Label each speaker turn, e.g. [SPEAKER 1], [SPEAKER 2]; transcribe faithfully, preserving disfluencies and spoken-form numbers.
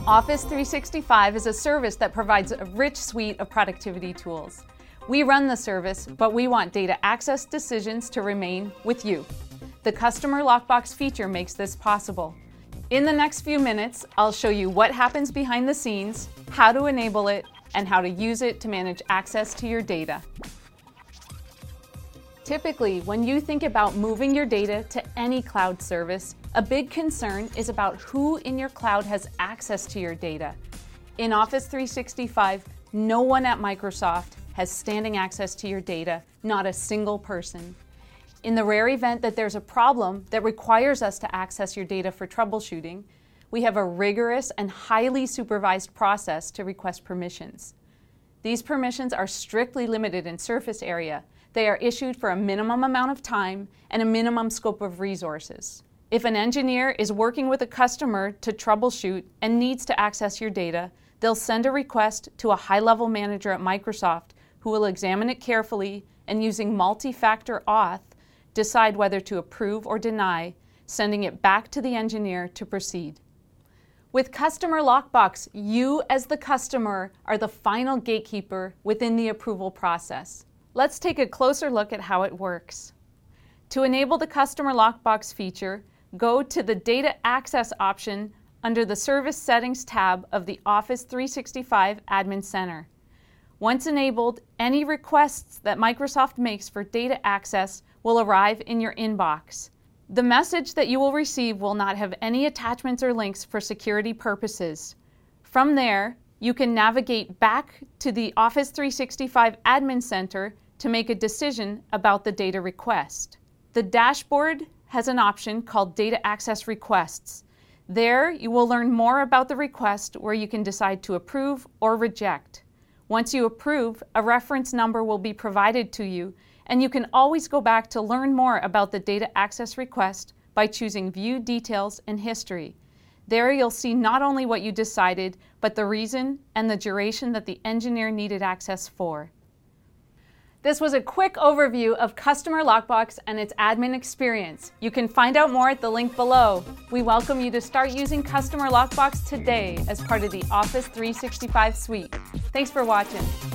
[SPEAKER 1] Office three sixty-five is a service that provides a rich suite of productivity tools. We run the service, but we want data access decisions to remain with you. The Customer Lockbox feature makes this possible. In the next few minutes, I'll show you what happens behind the scenes, how to enable it, and how to use it to manage access to your data. Typically, when you think about moving your data to any cloud service, a big concern is about who in your cloud has access to your data. In Office three sixty-five, no one at Microsoft has standing access to your data, not a single person. In the rare event that there's a problem that requires us to access your data for troubleshooting, we have a rigorous and highly supervised process to request permissions. These permissions are strictly limited in surface area. They are issued for a minimum amount of time and a minimum scope of resources. If an engineer is working with a customer to troubleshoot and needs to access your data, they'll send a request to a high-level manager at Microsoft who will examine it carefully and, using multi-factor auth, decide whether to approve or deny, sending it back to the engineer to proceed. With Customer Lockbox, you as the customer are the final gatekeeper within the approval process. Let's take a closer look at how it works. To enable the Customer Lockbox feature, go to the Data Access option under the Service Settings tab of the Office three sixty-five Admin Center. Once enabled, any requests that Microsoft makes for data access will arrive in your inbox. The message that you will receive will not have any attachments or links for security purposes. From there, you can navigate back to the Office three sixty-five Admin Center to make a decision about the data request. The dashboard has an option called Data Access Requests. There, you will learn more about the request where you can decide to approve or reject. Once you approve, a reference number will be provided to you, and you can always go back to learn more about the data access request by choosing View Details and History. There you'll see not only what you decided, but the reason and the duration that the engineer needed access for. This was a quick overview of Customer Lockbox and its admin experience. You can find out more at the link below. We welcome you to start using Customer Lockbox today as part of the Office three sixty-five suite. Thanks for watching.